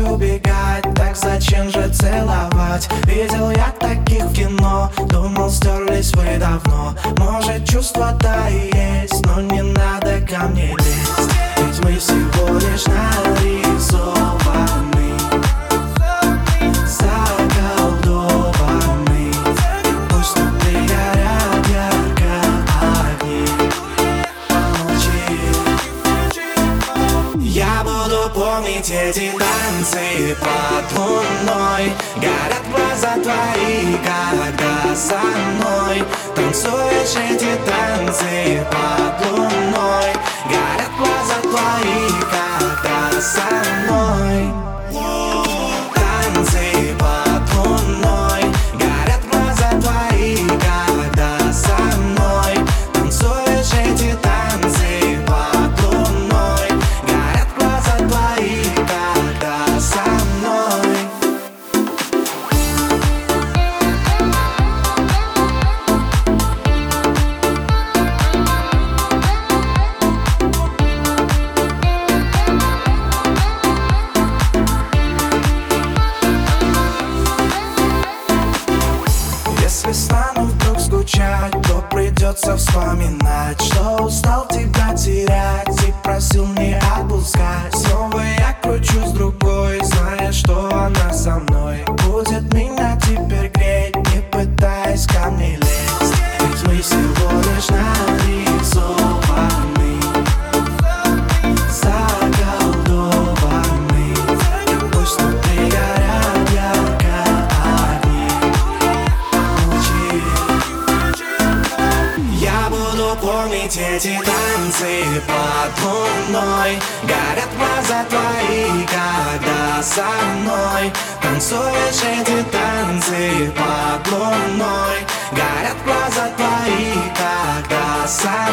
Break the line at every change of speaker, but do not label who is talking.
убегать, так зачем же целовать? Видел я таких в кино, думал, стерлись вы давно. Может, чувства-то и есть, но не надо ко мне лезть, ведь мы всего лишь нарисованы, заколдованы. Пусть внутри горят ярко огни, помолчи. Я буду помнить эти танцы под луной. Горят глаза твои, когда со мной танцуешь эти танцы под луной. Горят глаза твои, когда со мной танцы под луной. Горят глаза твои, когда со мной танцуешь эти танцы под луной. Горят глаза твои, когда со мной. Если стану вдруг скучать, то придется вспоминать, что устал тебя терять и просил не отпускать. Снова я кручусь другой, зная, что она со мной будет меня теперь греть, не пытаясь ко мне лезть, ведь мы всего лишь нарисованы, заколдованы. Пусть внутри горят ярко огни, помолчи. Я буду помнить эти танцы под луной. Горят глаза твои, когда со мной танцуешь эти танцы под луной. Горят глаза твои, когда со